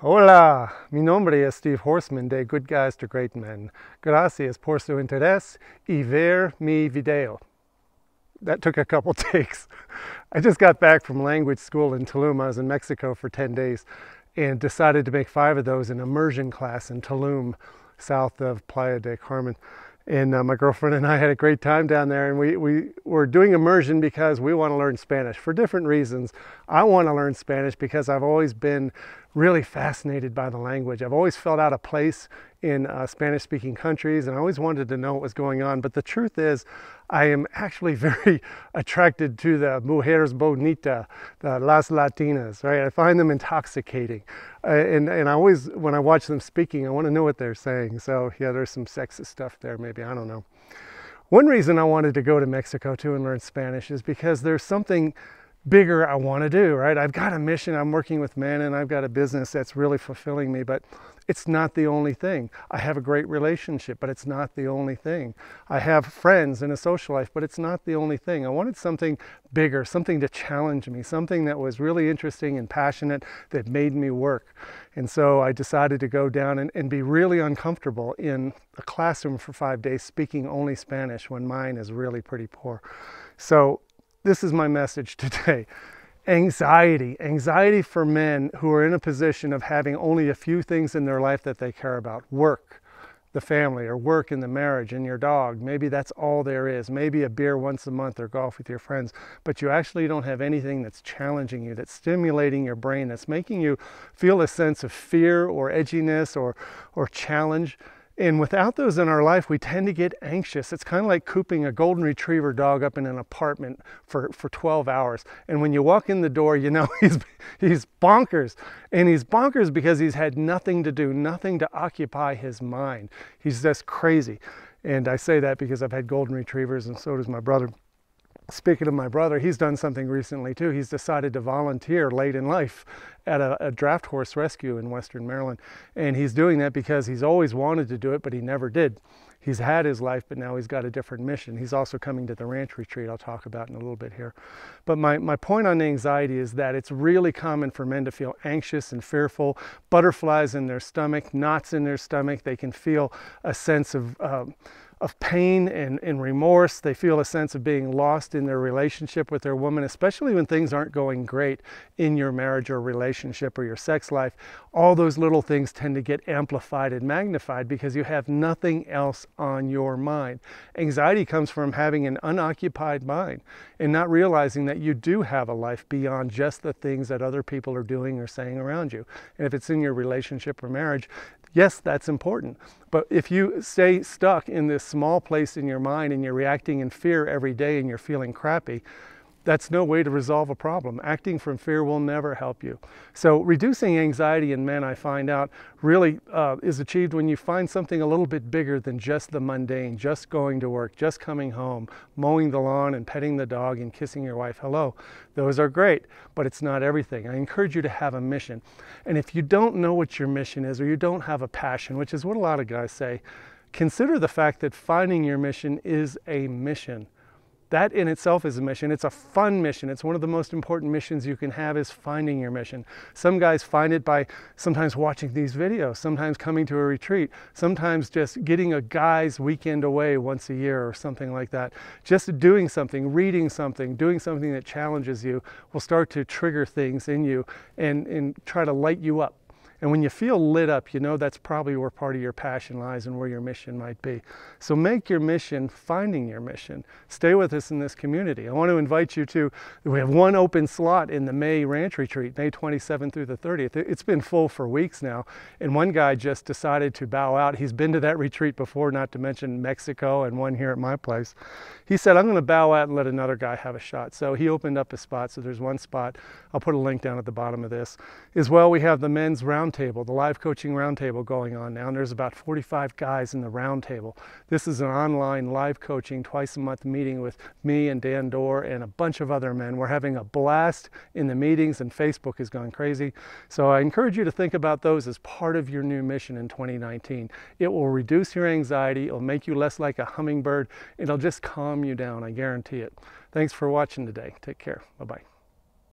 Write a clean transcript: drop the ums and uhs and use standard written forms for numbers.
Hola, mi nombre es Steve Horseman de Good Guys to Great Men. Gracias por su interés y ver mi video. That took a couple takes. I just got back from language school in Tulum. I was in Mexico for 10 days and decided to make 5 of those in immersion class in Tulum, south of Playa del Carmen. And my girlfriend and I had a great time down there, and we were doing immersion because we want to learn Spanish for different reasons. I want to learn Spanish because I've always been really fascinated by the language. I've always felt out of place in Spanish-speaking countries, and I always wanted to know what was going on. But the truth is, I am actually very attracted to the mujeres bonita, the las latinas, right? I find them intoxicating. And I always, when I watch them speaking, I want to know what they're saying. So yeah, there's some sexist stuff there, maybe, I don't know. One reason I wanted to go to Mexico too and learn Spanish is because there's something bigger I want to do, right? I've got a mission. I'm working with men and I've got a business that's really fulfilling me, but it's not the only thing. I have a great relationship, but it's not the only thing. I have friends and a social life, but it's not the only thing. I wanted something bigger, something to challenge me, something that was really interesting and passionate that made me work. And so I decided to go down and be really uncomfortable in a classroom for 5 days speaking only Spanish when mine is really pretty poor. So this is my message today. Anxiety for men who are in a position of having only a few things in their life that they care about. Work, the family, or work in the marriage, and your dog. Maybe that's all there is. Maybe a beer once a month or golf with your friends. But you actually don't have anything that's challenging you, that's stimulating your brain, that's making you feel a sense of fear or edginess or challenge. And without those in our life, we tend to get anxious. It's kind of like cooping a golden retriever dog up in an apartment for 12 hours. And when you walk in the door, you know he's bonkers. And he's bonkers because he's had nothing to do, nothing to occupy his mind. He's just crazy. And I say that because I've had golden retrievers, and so does my brother. Speaking of my brother, he's done something recently too. He's decided to volunteer late in life at a draft horse rescue in Western Maryland. And he's doing that because he's always wanted to do it, but he never did. He's had his life, but now he's got a different mission. He's also coming to the ranch retreat I'll talk about in a little bit here. But my point on anxiety is that it's really common for men to feel anxious and fearful, butterflies in their stomach, knots in their stomach. They can feel a sense of pain and remorse. They feel a sense of being lost in their relationship with their woman, especially when things aren't going great in your marriage or relationship or your sex life. All those little things tend to get amplified and magnified because you have nothing else on your mind. Anxiety comes from having an unoccupied mind and not realizing that you do have a life beyond just the things that other people are doing or saying around you. And if it's in your relationship or marriage, yes, that's important. But if you stay stuck in this small place in your mind and you're reacting in fear every day and you're feeling crappy, that's no way to resolve a problem. Acting from fear will never help you. So reducing anxiety in men, I find out, really is achieved when you find something a little bit bigger than just the mundane, just going to work, just coming home, mowing the lawn and petting the dog and kissing your wife hello. Those are great, but it's not everything. I encourage you to have a mission. And if you don't know what your mission is, or you don't have a passion, which is what a lot of guys say, consider the fact that finding your mission is a mission. That in itself is a mission. It's a fun mission. It's one of the most important missions you can have, is finding your mission. Some guys find it by sometimes watching these videos, sometimes coming to a retreat, sometimes just getting a guy's weekend away once a year or something like that. Just doing something, reading something, doing something that challenges you will start to trigger things in you and try to light you up. And when you feel lit up, you know that's probably where part of your passion lies and where your mission might be. So make your mission finding your mission. Stay with us in this community. I want to invite you to, we have one open slot in the May Ranch Retreat, May 27th through the 30th. It's been full for weeks now. And one guy just decided to bow out. He's been to that retreat before, not to mention Mexico and one here at my place. He said, I'm going to bow out and let another guy have a shot. So he opened up a spot. So there's one spot. I'll put a link down at the bottom of this. As well, we have the men's roundtable, the live coaching roundtable going on now. And there's about 45 guys in the roundtable. This is an online live coaching twice a month meeting with me and Dan Dorr and a bunch of other men. We're having a blast in the meetings, and Facebook has gone crazy. So I encourage you to think about those as part of your new mission in 2019. It will reduce your anxiety. It'll make you less like a hummingbird. It'll just calm you down. I guarantee it. Thanks for watching today. Take care. Bye-bye.